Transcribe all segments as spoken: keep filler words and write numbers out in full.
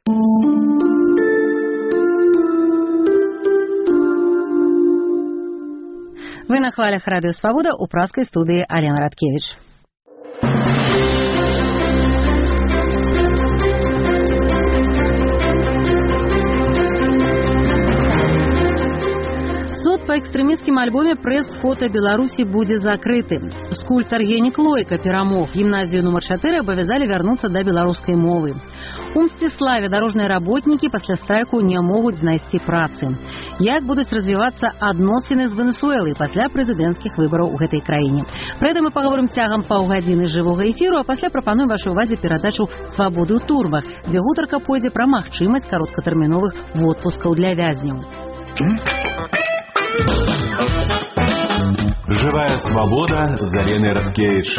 Вы на хвалях Радио Свобода, у пражской студии Алена Радкевич. Суд па экстрэмісцкім альбоме прэс-фота Беларусі будзе закрыты. Скульптар Генік Лойка перамог. Гімназію нумар чатыры абавязалі вярнуцца да беларускай мовы. У Мсціславе дарожныя работнікі пасля страйку не могуць знайсці працы. Як будуць развівацца адносіны з Венесуэлай пасля прэзідэнцкіх выбараў у гэтай краіне? Пра гэта мы паговорым цягам паўгадзіны жывога эфіру, а пасля прапануем вашай увазе перадачу «Свабоды ў турмах», дзе гутарка пойдзе пра магчымасць кароткатэрміновых водпускаў для вязняў. Живая свобода з Аленай Радкевич.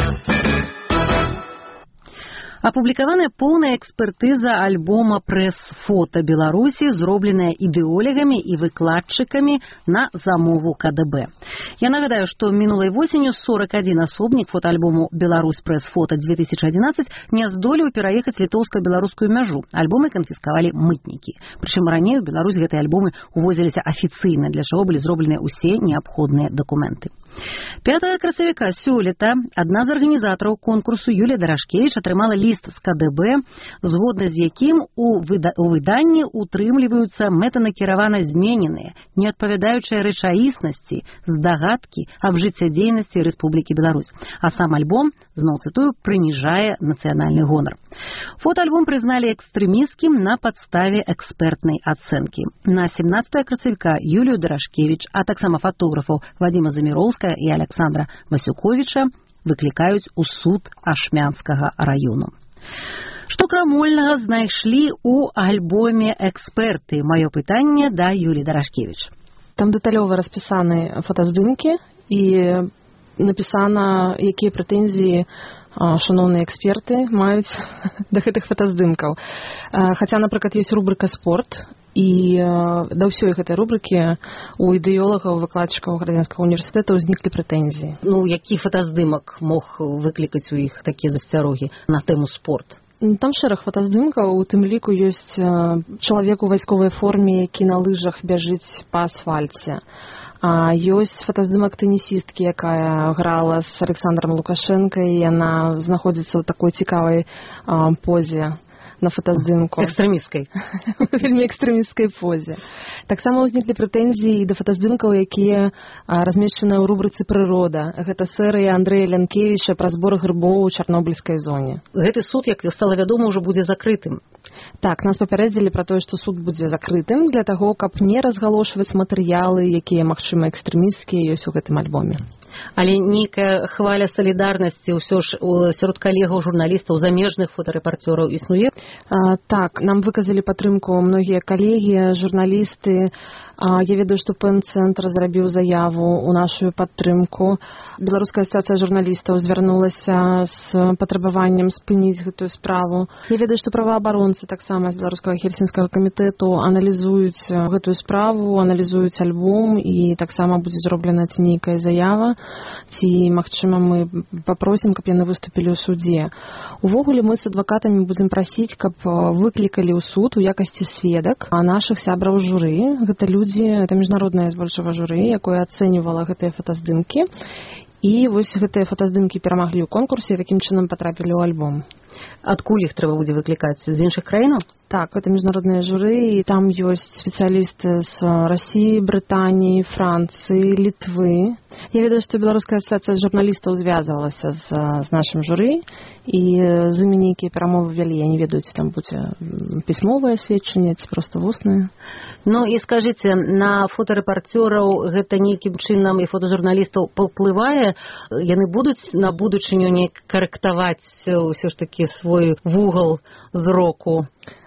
Апублікаваная поўная экспертыза альбома прэс-фота Беларусі, зробленая ідэолагамі і выкладчыкамі на замову ка дэ бэ. Я нагадаю, што мінулай восенню сорок адзін асобнік фотоальбому «Беларусь прэс-фота две тысячи одиннадцать» не здолеў пераехаць літоўска-беларускую мяжу. Альбомы канфіскавалі мытнікі. Прычым раней у Беларусь гэтыя альбомы увозіліся афіцыйна, для чаго былі зробленыя ўсе неабходныя дакументы. пятага красавіка сёлета адна з арганізатараў конкурсу Юлія Дарашкевіч атрымала ліст з ка дэ бэ, згодна з якім у, выда у выданні утрымліваюцца мэтанакіравана змененыя, не адпавядаючыя рэчаіснасці, здагадкі аб жыццядзейнасці Рэспублікі Беларусь. А сам альбом, зноў цытую, прыніжае нацыянальны гонар. Фотоальбом прызналі экстрэмісцкім на падставе экспертнай ацэнкі. На семнадцатага красавіка Юлію Дарашкевіч, а таксама фотографаў Вадзіма Заміроўскага і Александра Васюковіча выклікаюць у суд Ашмянскага раёну. Што крамольнага знайшлі ў альбоме эксперты? Маё пытанне да Юліі Дарашкевіч. Там дэталёва распісаны фотаздымкі і напісана, якія прэтэнзіі шановныя эксперты маюць да гэтых фотаздымкаў. Хаця, напрыклад, ёсць рубрыка «Спорт», і да ўсёй гэтай рубрыкі у ідэолагаў, выкладчыкаў Градзянскага універсітэта ўзніклі прэтэнзіі. Ну, які фотаздымак мог выклікаць у іх такія засцярогі на тэму спорт? Там шэраг фотаздымкаў, у тым ліку ёсць чалавек у вайсковай форме, які на лыжах бяжыць па асфальце. А ёсць фотаздымак тэнісісткі, якая грала з Александром Лукашенко, і яна знаходзіцца ў такой цікавай а, позе на фотаздымку. Экстрэмісткай. Вельмі экстрэмісткай позе. Таксама ўзніклі прэтэнзіі да фотаздымкаў, якія размешчаныя ў рубрыцы «Прырода». Гэта серыя Андрэя Лянкевіча пра збор грыбоў у Чарнобыльскай зоне. Гэты суд, як стала вядома, ўжо будзе закрытым. Так, нас папярэдзілі пра тое, што суд будзе закрытым для таго, каб не разгалошваць матэрыялы, якія, магчыма, экстрэмісцкія ёсць у гэтым альбоме. Але нейкая хваля салідарнасці ўсё ж сярод калегаў журналістаў, замежных фотарэпарцёраў існуе? А, так, нам выказалі падтрымку многія калегі, журналісты. А, я ведаю, што Пэн-цэнтр зрабіў заяву ў нашу падтрымку. Беларуская асацыяцыя журналістаў звярнулася з патрабаваннем спыніць гэтую справу. Я ведаю, што праваабаронцы таксама з беларускага хельсінскага камітэту аналізуюць гэтую справу, аналізуюць альбом, і таксама будзе зроблена ці нейкая заява, ці, магчыма, мы папросім, каб яны выступілі ў судзе. Увогуле, мы з адвакатамі будзем прасіць, каб выклікалі ў суд у якасці сведак нашых сябраў журы. Гэта людзі, это міжнароднае збольшага журы, якое ацэньвала гэтыя фотаздымкі. І вось гэтыя фотаздымкі перамаглі ў конкурсе і такім чынам патрапілі ў альбом. Адкуль іх трэба будзе выклікаць? З іншых краінаў? Так, это міжнародныя журы, і там ёсць спецыялісты з Расіі, Брытаніі, Францыі, Літвы. Я ведаю, што Беларуская асацыяцыя журналістаў звязвалася з, з нашым журы, і з імі нейкія перамовы вялі. Я не ведаю, ці там будзе пісьмовае сведчанне, ці проста вуснае. Ну і скажыце, на фотарэпарцёраў гэта нейкім чынам і фотажурналістаў паўплывае? Яны будуць на будучыню неяк карэктаваць ўсё ж такі свой вугал зроку?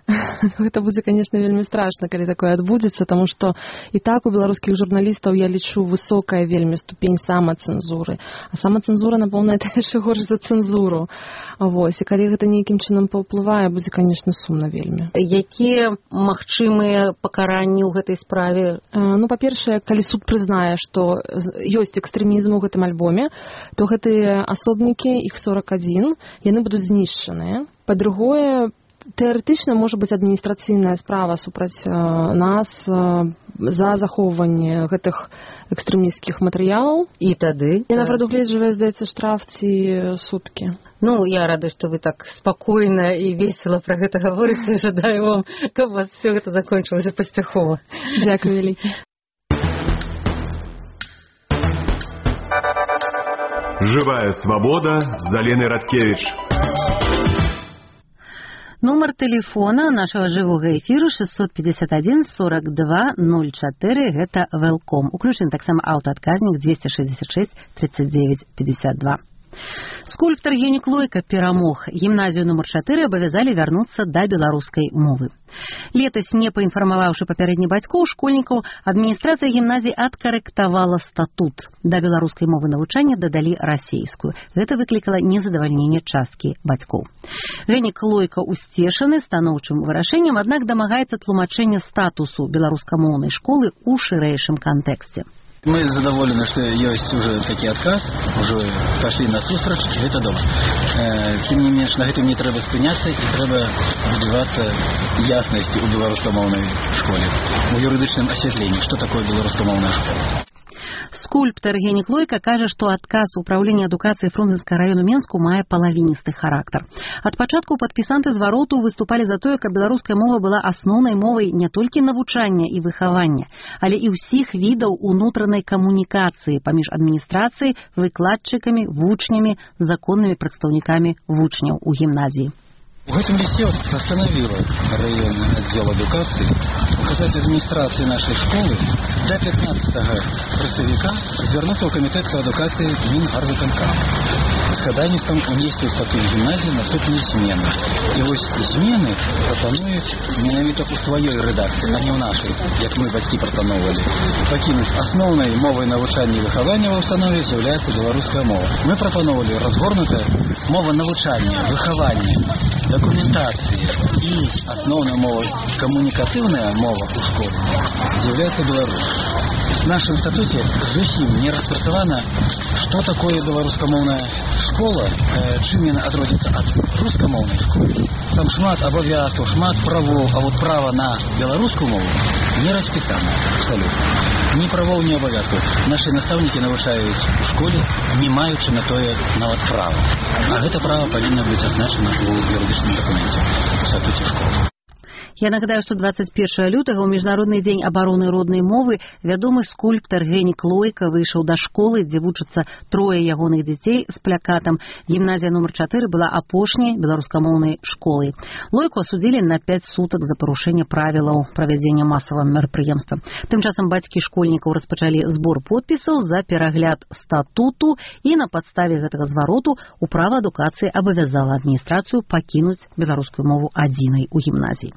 Гэта будзе, конечно, вельмі страшна, калі такое адбудзецца, таму што і так у беларускіх журналістаў, я лічу, высокая вельмі ступень самацэнзуры. А самацэнзура, напэўна, это яшчэ горш за цэнзуру. Вось, і калі гэта нейкім чынам паўплывае, будзе, конечно, сумна вельмі. Якія магчымыя пакаранні ў гэтай справе? Ну, па-першае, калі суд прызнае, што ёсць экстрэмізм у гэтым альбоме, то гэтыя асобнікі, іх сорок адзін, яны будуць знішчаныя. Па-другое, тэарэтычна можа быць адміністрацыйная справа супраць нас за захоўванне гэтых экстрэмісцкіх матэрыялаў. І тады яна прадугледжвае, здаецца, штраф ці суткі. Ну, я рада, што вы так спакойна і весела пра гэта гаворыце. Жадаю вам, каб у вас все гэта закончылася паспяхова. Дзякуй вялікі. Живая свобода з Аленай Радкевіч. Нумар тэлефона нашага жывога эфіру шестьсот пятьдесят один сорок два ноль четыре, гэта Велком. Уключен таксама аўтаадказнік двести шестьдесят шесть тридцать девять пятьдесят два. Скульптар Генік Лойка перамог. Гімназію нумар чатыры абавязалі вярнуцца да беларускай мовы. Летась, не паінфармаваўшы папярэдне бацькоў, школьнікаў, адміністрацыя гімназіі адкарэктавала статут. Да беларускай мовы навучання дадалі расейскую. Гэта выклікала незадавальненне часткі бацькоў. Генік Лойка усцешаны станоўчым вырашэннем, аднак дамагаецца тлумачэння статусу беларускамоўнай школы ў шырэйшым кантэксце. Мы задоволены, что есть уже такой отказ, уже пошли на сустрач, это добре. Э, тем не меньше, на этом не треба спиняться и треба добиваться ясности у белорусскомовной школе, у юридичном осветлении, что такое белорусскомовная школа. Скульптар Генік Лойка кажа, што адказ управлення адукацыі Фрунзенскага району Менску мае палавіністы характар. Ад пачатку падпісанты звароту выступалі за тое, каб беларуская мова была асноўнай мовай не толькі навучання і выхавання, але і ўсіх відаў унутранай камунікацыі паміж адміністрацыяй, выкладчыкамі, вучнямі, законнымі прадстаўнікамі вучняў у гімназіі. В этом листе постановила районный отдел адукации указать администрации нашей школы до пятнадцатого представника звернуться в комитет по адукации Мингарвиконка. С ходайством внести в статут гимназии наступные смены. И вот змены пропонуют менавіта у своей редакции, а не в нашей, как мы батьки пропоновали. Покинуть основной мовой навучання и выхования в установе является белорусская мова. Мы пропоновали разгорнутая мова навучання, выхования, документации и основная мова, коммуникативная мова у школы является Беларусь. В нашем статуте зусім не распрацавана, что такое белорусскомовная школа, э, чым яна адрозніцца ад рускамоўнай школы. Там шмат абавязкаў, шмат правоў, а вот право на беларускую мову не распісана абсолютно. Ни правоў, ни абавязкаў. Наши наставники навучаюць у школе, не маючы на тое нават права. А гэта право павінна быць азначана ў юрыдычным дакуменце у статуце школы. Я нагадаю, што двадцать первого лютага ў Міжнародны дзень абароны роднай мовы вядомы скульптар Генік Лойка выйшаў да школы, дзе вучацца трое ягоных дзяцей з плакатам. Гімназія нумар чатыры была апошняй беларускамоўнай школай. Лойку асудзілі на пять сутак за парушэнне правілаў правядзення масавага мерапрыемства. Тым часам бацькі школьнікаў распачалі збор подпісаў за перагляд статуту, і на падставе гэтага звароту управа адукацыі абавязала адміністрацыю пакінуць беларускую мову адзінай у гімназіі.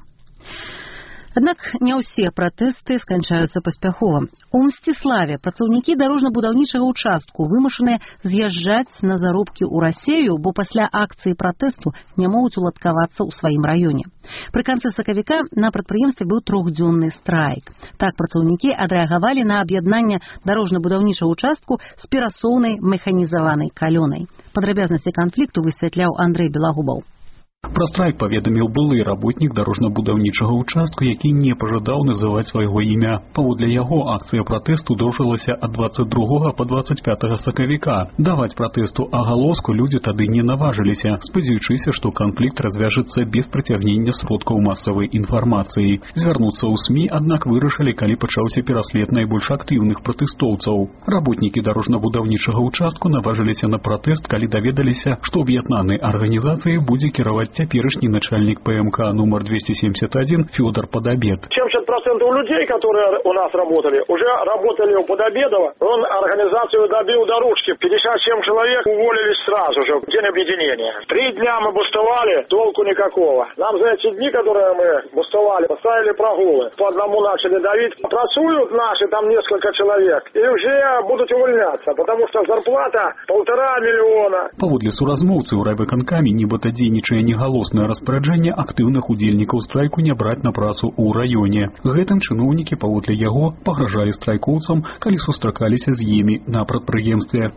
Аднак не ўсе пратэсты сканчаюцца паспяхова. У Мсціславе працаўнікі дарожна-будаўнічага ўчастку вымушаныя з'язджаць на заробкі ў Расею, бо пасля акцыі пратэсту не могуць уладкавацца ў сваім раёне. Пры канцы сакавіка на прадпрыемстве быў трохдзённы страйк. Так працаўнікі адрэагавалі на аб'яднанне дарожна-будаўнічага ўчастку з перасоўнай механізаванай калёнай. Падрабязнасці канфлікту высвятляў Андрэй Белагубаў. Пра страйк паведаміў былы работнік дарожна-будаўнічага ўчастку, які не пажадаў называць свайго імя. Паводле яго акцыя пратэсту доўжылася ад двадцать другога па двадцать пятага сакавіка. Даваць пратэсту агалоску людзі тады не наважыліся, спадзяючыся, што канфлікт развяжацца без прыцягнення сродкаў масавай інфармацыі. Звярнуцца ў СМІ, аднак вырашылі, калі пачаўся пераслед найбольш актыўных пратэстоўцаў. Работнікі дарожна-будаўнічага ўчастку наважыліся на пратэст, калі даведаліся, што аб'яднанай арганізацыяй будзе кіраваць теперешний начальник ПМК номер двести семьдесят один Федор Подобед. семьдесят процентов людей, которые у нас работали, уже работали у Подобедова. Он организацию добил до ручки. пятьдесят семь человек уволились сразу же в день объединения. Три дня мы бустовали, толку никакого. Нам за эти дни, которые мы бустовали, поставили прогулы. По одному начали давить. Працуют наши там несколько человек и уже будут увольняться, потому что зарплата полтора миллиона. Паводле суразмоўцаў райвыканкамі нібыта дзейнічае негалоснае распараджэнне актыўных удзельнікаў страйку не браць на працу ў раёне. Гэтым чыноўнікі паводле яго пагражалі страйкоўцам, калі сустракаліся з імі на прадпрыемстве. І людзі, што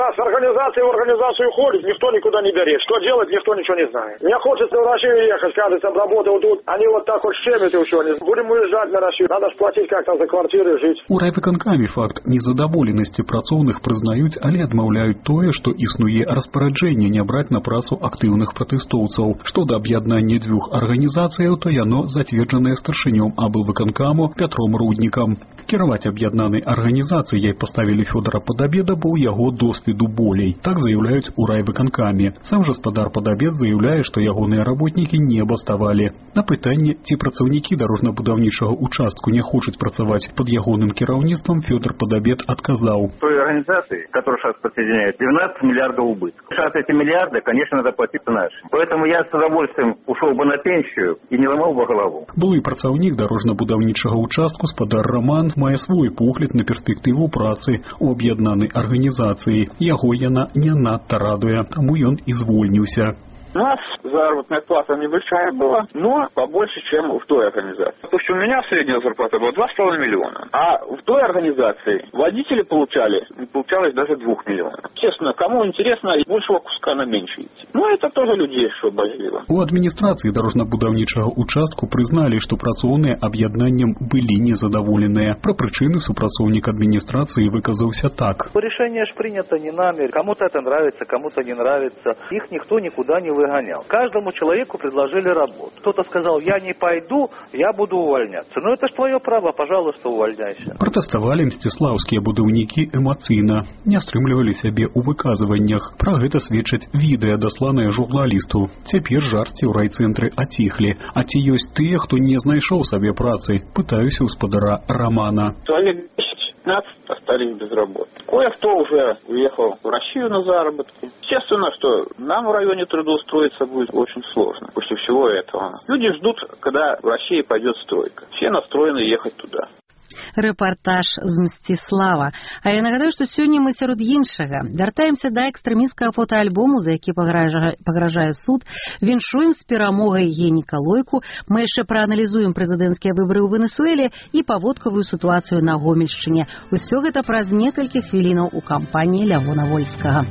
с организации в организацию ходит, никто никуда не берет. Что делать, никто ничего не знает. Мне хочется в Россию ехать, кажется, работал тут. Они вот так вот щемят и все. Будем уезжать на Россию. Надо ж платить как-то за квартиры, жить. У райвыканкамі факт незадаволенасці працоўных прызнаюць, але адмаўляюць тое, што існуе распараджэнне не браць на працу актыўных пратэстоўцаў. Што да аб'яднання дзвюх арганізацыяў, то яно зацверджанае старшынём аблвыканкаму Пятром Руднікам. Кіраваць аб'яднанай арганізацыяй паставілі Фёдара Падабеда, бо ў яго досведу болей. Так заяўляюць у райвыканкаме. Сам жа спадар Падабед заяўляе, што ягоныя работнікі не баставалі. На пытанне, ці працаўнікі дарожна-будаўнічага участку не хочуць працаваць пад ягоным кіраўніцтвам, Фёдор Падабед адказаў. Той организации, которая сейчас подсоединяет, двенадцать миллиардов убытков. Сейчас эти миллиарды, конечно, надо платить нашим. Поэтому я с удовольствием ушел бы на пенсию и не ломал бы голову. Былы працаўнік дарожна-будаўнічага участку спадар Роман мае свой погляд на перспектыву працы ў аб'яднанай арганізацыі. Яго яна не надта радуе, таму ён і звольніўся. У нас заработная плата небольшая была, но побольше, чем в той организации. То есть у меня средняя зарплата была два с половиной миллиона, а в той организации водители получали, получалось даже двух миллионов. Честно, кому интересно, большего куска на меньше идти. Но это тоже людей, что обозлило. У адміністрацыі дарожна-будаўнічага участку прызналі, што працоўныя аб'яднаннем былі незадаволеныя. Пра прычыны супрацоўнік адміністрацыі выказаўся так. Решение ж принято не нами. Кому-то это нравится, кому-то не нравится. Их никто никуда не выгонял. Каждому человеку предложили работу. Кто-то сказал, я не пойду, я буду увольняться. Ну это ж твое право, пожалуйста, увольняйся. Пратэставалі мсціслаўскія будаўнікі эмацыйна, не стрымлівалі сябе ў выказваннях. Пра гэта сведчаць відэа, дасланыя журналісту. Цяпер жарці ў райцэнтры аціхлі. А ці ёсць тыя, хто не знайшоў сабе працы? Пытаюся ў спадара Романа. Человек пятнадцать остались без работы. Кое-кто уже уехал в Россию на заработки. Естественно, что нам в районе трудоустроиться будет очень сложно после всего этого. Люди ждут, когда в России пойдет стройка. Все настроены ехать туда. Рэпартаж з Мсціслава. А я нагадаю, што сёння мы сярод іншага. Вяртаемся да экстрэмісцкага фотаальбому, за які пагражае, пагражае суд. Віншуем з перамогай Геніка Лойку. Мы яшчэ прааналізуем прэзідэнцкія выбары ў Венесуэле і паводкавую сітуацыю на Гомельшчыне. Усё гэта праз некалькі хвілінаў у кампаніі Лявона Вольскага.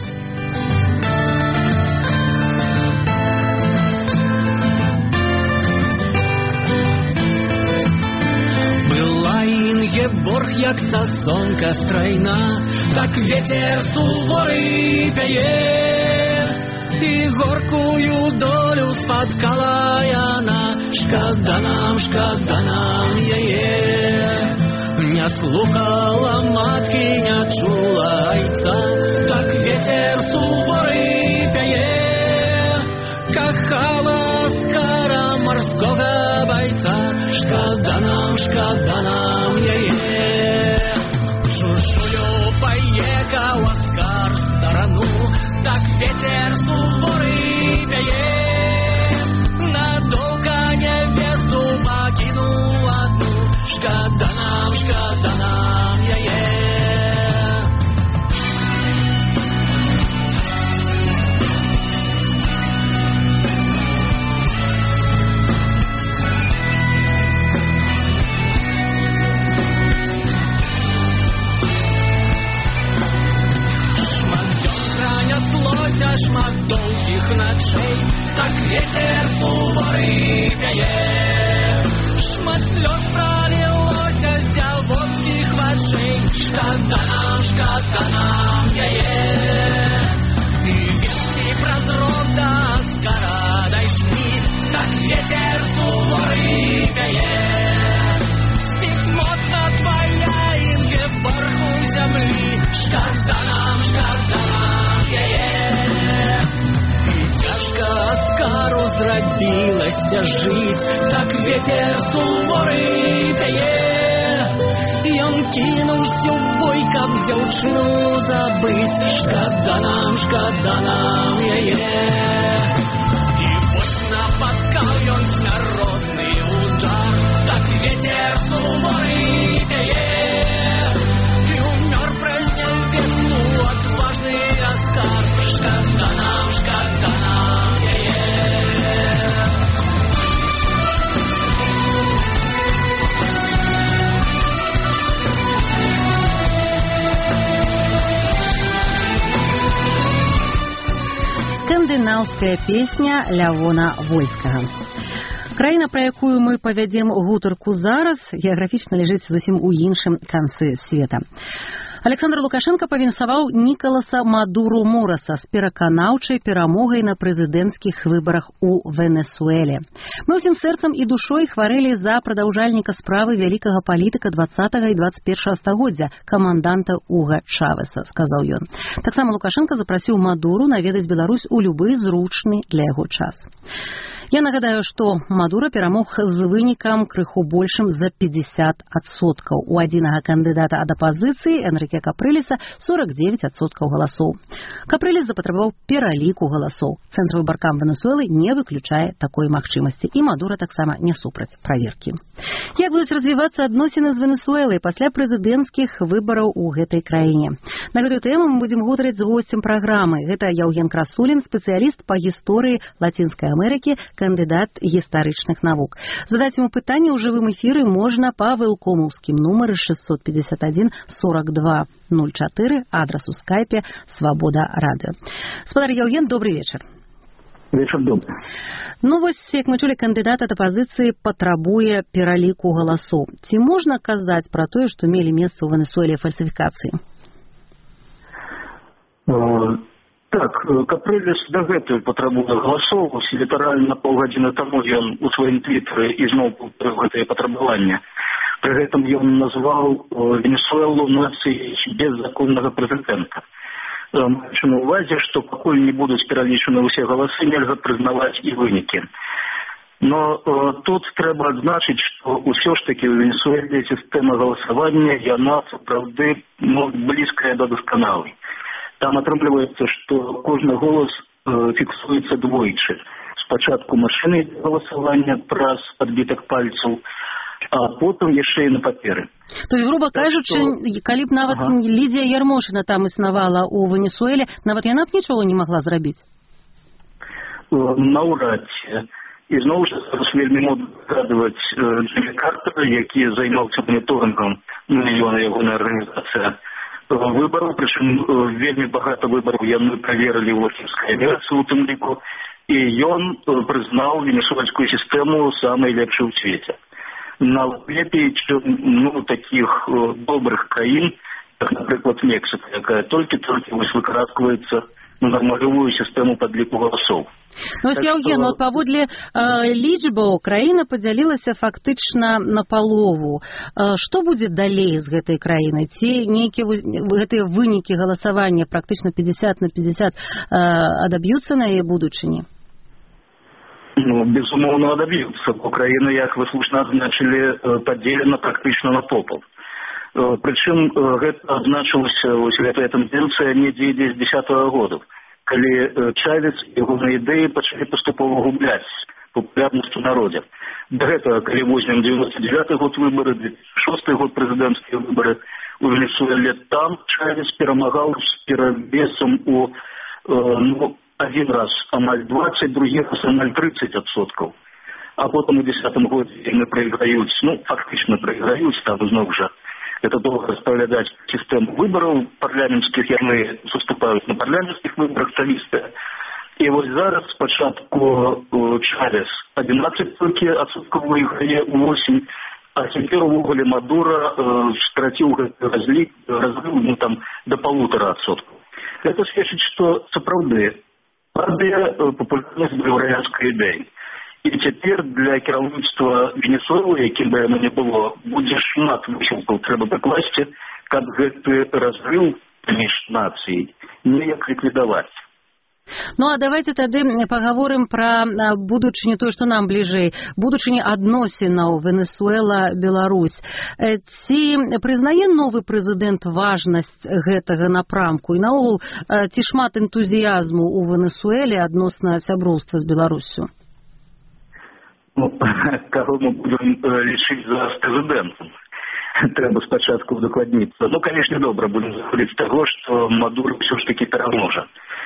Борг, як сасонка стройна, так ветер суворий пяе, і горкую долю спаткала яна, шкада нам, шкада нам яе. Не слухала маткі, не чула айца, так ветер суворий пяе, кахала скара морского бойца, шкада нам, шкада нам яе. Чужую поехал Оскар в сторону, так ветер суворый пяе, надолго невесту покинул одну, шкада нам, шкада нам яе. Шмат долгих ночей, так ветер суворый пяе. Шмат слез пролилось с дьявольских вожей, шкада нам, шкада нам яе. И вести прозрок до Оскара дошли, так ветер суворый пяе. Спит моцна твоя Ингеборгу земли, шкада нам, шкада нам яе. Оскару зрабілася жыць, так ветер суворый пяе. Ён кінуўся ў бой, каб дзяўчыну забыць, шкада нам, шкада нам яе. І вось напаткаў ён смяротны удар, так ветер суворый пяе. І ўмёр праз нявесту адважны Оскар, шкада нам, шкада нам. варшаўская песня Лявона Вольскага. Краіна, пра якую мы павядзем гутарку зараз, геаграфічна ляжыць зусім у іншым канцы света. Александр Лукашенко павінсаваў Нікаласа Мадуру Мораса з пераканаўчай перамогай на прэзідэнцкіх выбарах у Венесуэле. Мы ўсім сэрцам і душой хварэлі за прадаўжальніка справы вялікага палітыка двадцатага і двадцать першага стагоддзя, каманданта Уга Чавеса, сказаў ён. Таксама Лукашенко запрасіў Мадуру наведаць Беларусь у любы зручны для яго час. Я нагадаю, што Мадура перамог з вынікам крыху большым за пятьдесят адсоткаў. У адзінага кандыдата ад апазіцыі Энрике Капрыліса сорок девять адсоткаў галасоў. Капрыліс запатрабаваў пераліку галасоў. Цэнтр выбаркам Венесуэлы не выключае такой магчымасці, і Мадура таксама не супраць праверкі. Як будуць развівацца адносіны з Венесуэлай пасля прэзідэнцкіх выбараў у гэтай краіне? На гэтую тэму мы будзем гутарыць з госцем праграмы. Гэта Яўген Красулін, спецыяліст па гісторыі Лацінскай Амерыкі, кандыдат гістарычных навук. Задаць ему пытанне ў жывым эфіры можна па вэлкомаўскім нумары шестьсот пятьдесят один сорок два ноль четыре, адрес у скайпе Свабода Радыё. Спадар Яўген, добрый вечар. Вечар добры. Ну вось, як мы чулі, кандыдат ад апазіцыі патрабуе пераліку галасоў. Ці можна казаць пра тое, што мелі месца ў Венесуэле фальсіфікацыі? Так, Капрыліс дагэтуль патрабуе галасоў. Літаральна паўгадзіны таму ён у сваім твітары ізноў паўторыў гэтае патрабаванне. Пры гэтым ён назваў Венесуэлу нацыяй без законнага прэзідэнта. Маючы на ўвазе, што пакуль не будуць пералічаны ўсе галасы, нельга прызнаваць і вынікі. Но э, тут трэба адзначыць, што ўсё ж такі ў Венесуэле сістэма галасавання, яна сапраўды ну, блізкая да дасканалай. Там атрымліваецца, што кожны голас э, фіксуецца двойчы. Спачатку машыны галасавання праз адбітак пальцаў, а потым яшчэ і на паперы. То есть, грубо кажучы, што... калі б нават ага. Лідія Ярмошына там існавала ў Венесуэле, нават яна б нічога не магла зрабіць? Наўрад ці. І зноў жа вельмі модна згадваць Джиммі Картера, які займаўся моніторынгам мільёна ягонай арганізацыі выбораў, прычым вельмі багата выбораў яны праверылі ў латынскай Амерыцы у тым ліку, і ён прызнаў венесуэльскую сістэму самай лепшай у свеце. Нават лепей, чым ну, такіх добрых краін, як, напрыклад, Мексіка, якая толькі-толькі вось выкараткваецца на нармалевую сістэму падліку галасоў. Ну, так Яўген, што... паводле э, лічбаў краіна падзялілася фактычна на палову. Э, што будзе далей з гэтай краінай? Ці нейкія гэтыя вынікі галасавання практычна пятьдесят на пятьдесят э, адаб'юцца на яе будучыні? Ну, безумоўна, адаб'юцца. Украіна, як вы слушна адзначылі, падзелена практычна на попал. Прычым гэта адзначылася вось гэтая тэндэнцыя недзе ідзе з дзесятага года, калі Чавес і ягоныя ідэі пачалі паступова губляць папулярнасць у народзе. Да гэтага, калі возьмем девяносто девятый год выбары, две тысячи шестой год прэзідэнцкія выбары у Венесуэле, там Чавес перамагаў з перавесам у ну, один раз амаль двадцать, другі раз амаль тридцать адсоткаў. А потым у десятым годзе яны прайграюць, ну, фактычна прайграюць, там зноў жа. Это долго распавядаць сістэму выбараў парламенцкіх, яны суступаюць на парламенцкіх выбарах сталістыя. І вось зараз спачатку Чавес одиннадцать толькі адсоткаў выйграе у восемь, а цяпер увогуле Мадура э, страціў гэты разлік, разлік ну, там, да полутора адсоткаў. Гэта сведчыць, што сапраўды падае папулярнасць баліварыянскай ідэі. І цяпер для кіраўніцтва Венесуэлы, якім бы яно не было, будзе шмат высілкаў трэба дакласці, каб гэты разрыў паміж нацыяй неяк ліквідаваць. Ну, а давайте тады паговорым пра будучыню, тое, што нам бліжэй, будучыню адносінаў Венесуэла-Беларусь. Ці прызнае новы прэзідэнт важнасць гэтага напрамку? І наогул, ці шмат энтузіязму ў Венесуэле адносна сяброўства з Беларусю? Ну, кого мы будем э, лічыць за прэзідэнтам? Трэба спачатку удакладніцца. Ну, конечно, добра будем заходзіць з таго, што Мадура ўсё ж такі пераможа.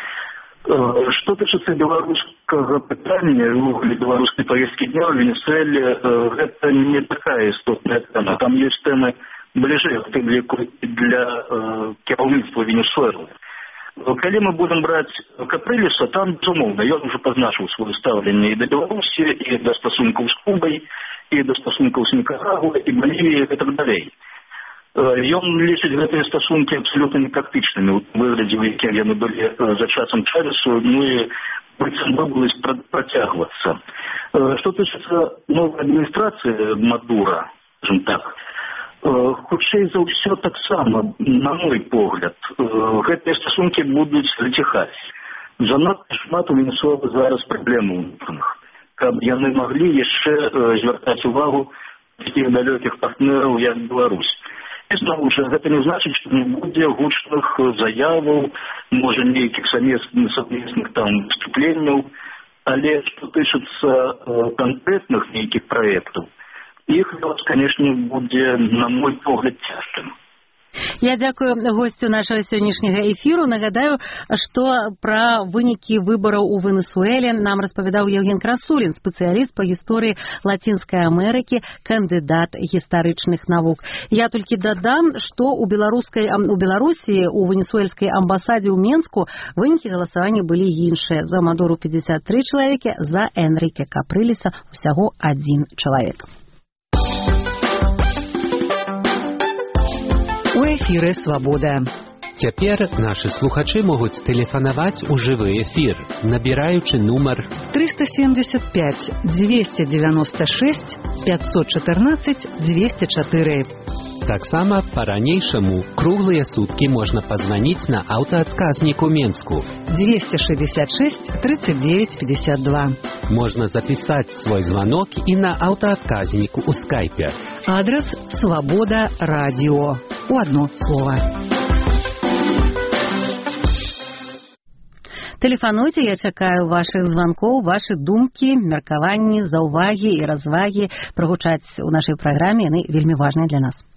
Э, што тычыцца беларускага пытання, увогуле беларускай павесткі дня ў Венесуэле, э, гэта не такая істотная тэма. Там ёсць тэмы бліжэй, у тым ліку для э, кіраўніцтва Венесуэлы. Калі мы будем браць Капрыліса, там, безумоўна, ён уже пазначыў сваё стаўленне і да Беларусі, і да стасункаў з Кубай, і да стасункаў з Нікарагуай, і Балівіяй, і так далей. Ён лічыць гэтыя стасункі абсалютна непрактычнымі ў выглядзе, у якім яны былі за часам Чавесу, ну і быццам бы будуць працягвацца. Што тычыцца новай адміністрацыі Мадура, скажем так, хутчэй за ўсё таксама, на мой погляд, гэтыя стасункі будуць заціхаць. Занадта шмат у Венесуэлы зараз праблем унутраных, каб яны маглі яшчэ звяртаць увагу такіх далёкіх партнераў, як Беларусь. І зноў жа, гэта не значыць, што не будзе гучных заяваў, можа, нейкіх совместных там выступленняў, але што тычыцца канкрэтных нейкіх праектаў, іх лёс, канешне, будзе, на мой погляд, цяжкім. Я дзякую гостю нашага сённяшняга эфіру. Нагадаю, што пра вынікі выбараў у Венесуэле нам распавядаў Евген Красулін, спецыяліст па гісторыі Лацінскай Амерыкі, кандыдат гістарычных навук. Я толькі дадам, што у беларускай у Беларусі у венесуэльскай амбасадзе ў Менску вынікі галасавання былі іншыя. За Мадуру пятьдесят три чалавекі, за Энрике Капрыліса ўсяго адзін чалавек. У эфіры «Свабода». Цяпер нашы слухачы могуць тэлефанаваць у жывы эфір, набіраючы нумар триста семьдесят пять двести девяносто шесть пятьсот четырнадцать двести четыре. Таксама па-ранейшаму круглыя суткі можна пазваніць на аўтаадказнік у Менску двести шестьдесят шесть тридцать девять пятьдесят два. Можна запісаць свой званок і на аўтаадказніку ў скайпе. Адрес «Свобода радио». У одно слово. Тэлефануйце, я чакаю вашых званкоў, вашы думкі, меркаванні, заўвагі і развагі прагучаць у нашай праграме, яны вельмі важныя для нас.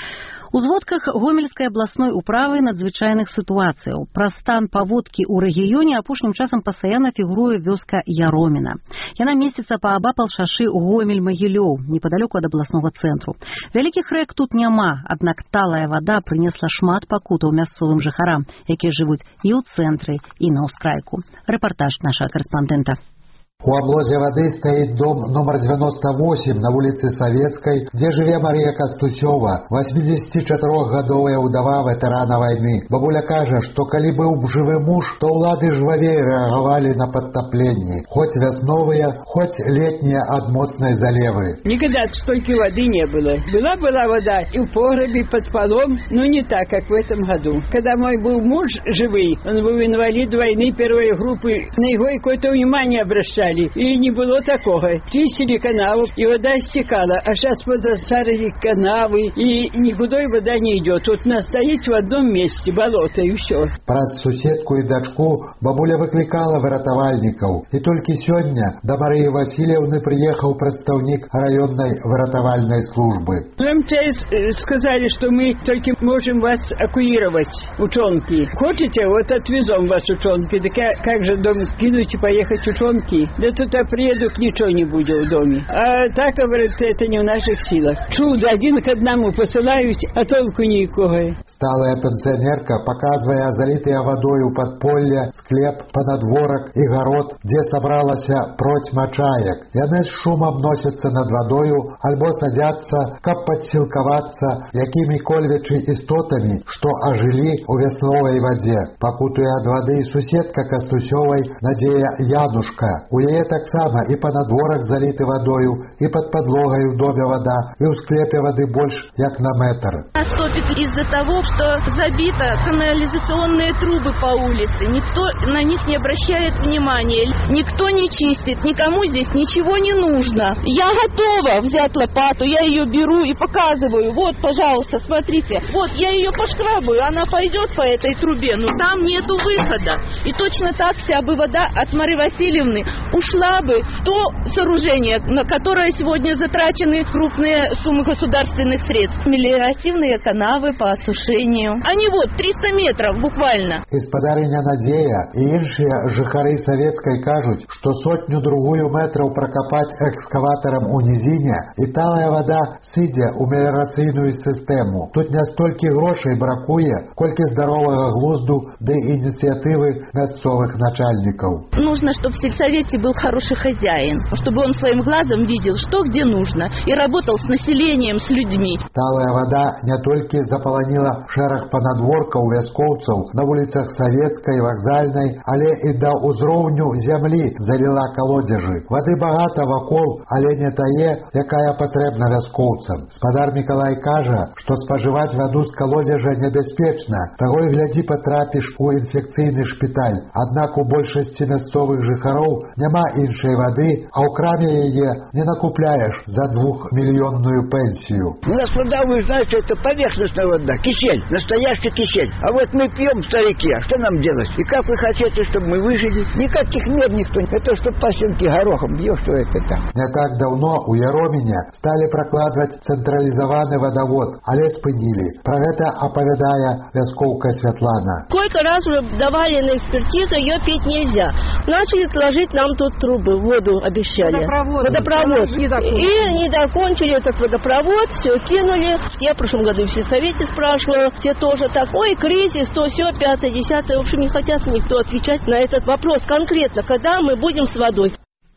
У зводках Гомельскай абласной управы надзвычайных сітуацыяў пра стан паводкі ў рэгіёне апошнім часам пастаянна фігуруе вёска Яроміна. Яна месціцца паабапал шашы Гомель-Магілёў, непадалёку ад абласнога цэнтру. Вялікіх рэк тут няма, аднак талая вада прынесла шмат пакутаў мясцовым жыхарам, якія жывуць і ў цэнтры, і на ўскрайку. Рэпартаж нашага корэспандэнта. У облозе воды стоит дом номер девяносто восемь на улице Советской, где живе Мария Кастусёва, восьмидесятичетырохгадовая удова ветерана войны. Бабуля кажа, что коли был живы муж, то улады жвавей реагировали на подтопление. Хоть весновые, хоть летние от моцной заливы. Никогда столько воды не было. Была-была вода и в погребе под полом, но не так, как в этом году. Когда мой был муж живый, он был инвалид войны первой группы, на него какое-то внимание обращали. И не было такого. Чистили канаву, и вода стекала. А сейчас подосарили канавы, и никуда вода не идет. Вот она стоит в одном месте, болото, и все. Про соседку и дочку бабуля выкликала выратовальников. И только сегодня до Марии Васильевны приехал представник районной выратовальной службы. Нам сказали, что мы только можем вас эвакуировать, ученки. Хотите, вот отвезем вас, ученки. Так как же дом кинуть и поехать, ученки? Да тут предок ничего не будет в доме. А так, говорят, это не в наших силах. Чудо, один к одному посылают, а толку никакого. Сталая пенсионерка, показывая залитые водою подполье, склеп, понадворок и город, где собралась протьма чаек. Яны с шумом носятся над водою, альбо садятся, каб подсилковаться, якими-кольвичи истотами, что ожили у весновой воде. Покутуя от воды суседка Кастусёвой Надея Янушка. У яе таксама і панадворак заліты вадою, і пад подлогай у доме вода, і ў склепе воды больш як на метр. Наступит из-за того, что забиты канализационные трубы по улице. Никто на них не обращает внимания. Никто не чистит. Никому здесь ничего не нужно. Я готова взять лопату, я ее беру и показываю. Вот, пожалуйста, смотрите. Вот, я ее пошкрабаю, она пойдет по этой трубе, но там нету выхода. И точно так вся бы вода от Марии Васильевны ушла бы в то сооружение, на которое сегодня затрачены крупные суммы государственных средств. Мелиоративные канавы по осушению отоплению. Они вот триста метров буквально. Гаспадарыня Надзея і іншыя жыхары Савецкай кажуць, што сотню другую метраў пракапаць экскаватарам у нізіне, і талая вада сыдзе ў меліярацыйную сістэму. Тут не столькі грошай бракуе, колькі здаровага глузду ды ініцыятывы мясцовых начальнікаў. Нужно, чтобы в сельсовете был хороший хозяин, чтобы он своим глазом видел, что где нужно, и работал с населением, с людьми. Талая вода не толькі запаланіла шэраг панадворкаў вяскоўцаў на вуліцах Савецкай, Вакзальнай, але і да ўзроўню зямлі заліла калодзежы. Вады багата вакол, але не тае, якая патрэбна вяскоўцам. Спадар Мікалай кажа, што спажываць ваду з калодзежа небяспечна, таго і глядзі патрапіш у інфекцыйны шпіталь. Аднак у большасці мясцовых жыхароў няма іншай вады, а ў краме яе не накупляеш за двухмиллионную пенсию. У нас вода, вы знаете, это поверхностная вода, кисель, настоящий кисель. А вот мы пьем, старики, а что нам делать? И как вы хотите, чтобы мы выжили? Никаких мер никто. Это что пасенки горохом бьешь, что это так. Не так давно у Яромине стали прокладывать централизованный водовод, але спынили. Про это оповедая вяскоўка Светлана. Сколько раз уже давали на экспертизу, ее пить нельзя. Начали ложить нам тут трубы, воду обещали. Водопровод. Водопровод. Не и не закончили этот водопровод, все кинули. Я в прошлом году в сельсовете спрашивала, те тоже так, ой, кризис, то все, пятое, десятое. В общем, не хотят никто отвечать на этот вопрос конкретно, когда мы будем с водой.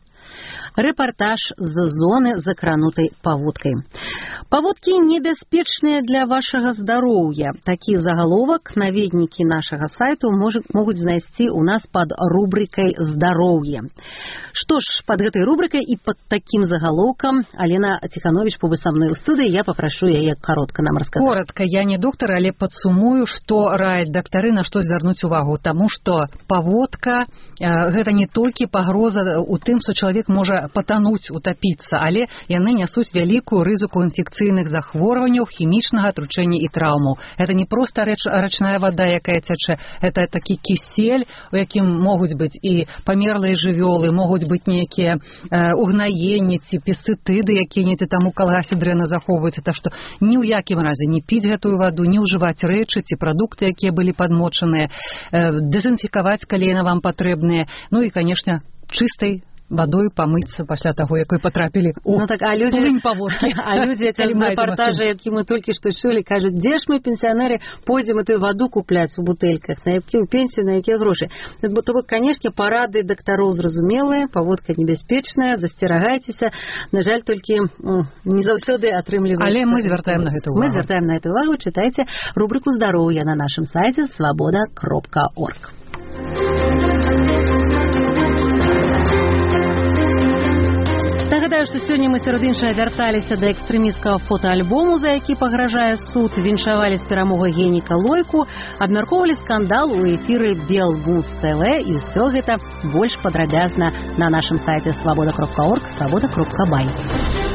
Рэпартаж з зоны закранутай паводкай. Паводкі небяспечныя для вашага здароўя. Такі загаловак наведнікі нашага сайту могуць знайсці ў нас пад рубрикай «Здароўе». Што ж, пад гэтай рубрикай і пад такім загалоўкам Алена Тиханович побач са мной у студыі, я папрашу яе каротка нам расказаць. Коротка, я не доктар, але падсумую, што раяць дактары, на што звярнуць увагу, таму што паводка э, гэта не толькі пагроза у тым, што чалавек можа патануць, утапіцца, але яны нясуць вялікую рызыку інфекцыйных захворванняў, хімічнага атручэння і траўмаў. Гэта не проста рэч, рачная вада, якая цячэ, гэта такі кісель, у якім могуць быць і памерлыя жывёлы, могуць быць нейкія э, угнаенні ці пестыцыды, якія недзе там у калгасе дрэнна захоўваюцца. Так што ні ў якім разе не піць гэтую ваду, не ўжываць рэчы ці прадукты, якія былі падмочаныя, э, дэзінфікаваць, калі яна вам патрэбная. Ну і, канешне, чыстай водой помыться пасля таго, якой потрапілі у ну, так, а люди, плынь паводкі. А люди з рэпартажа, які мы толькі што чулі, кажуць, дзе ж мы, пенсіянеры, пойдзем эту ваду купляць у бутэльках, на якую пенсію, на якія грошы. То бок, канешне, парады дактароў зразумелыя, паводка небяспечная, засцерагайцеся. На жаль, толькі не заўсёды атрымліваецца. Але мы звяртаем на гэта увагу. Мы звяртаем на гэта увагу. Чытайце рубрику «Здароўя» на нашым сайце свабода кропка орг. Нагадаю, што сёння мы сярод іншага вярталіся да экстрэмісцкага фотаальбому, за які пагражае суд, віншавалі з перамогай Геніка Лойку, абмяркоўвалі скандал у эфіры Белбус ТВ, і ўсё гэта больш падрабязна на нашым сайце свабода кропка орг, свабода кропка бай.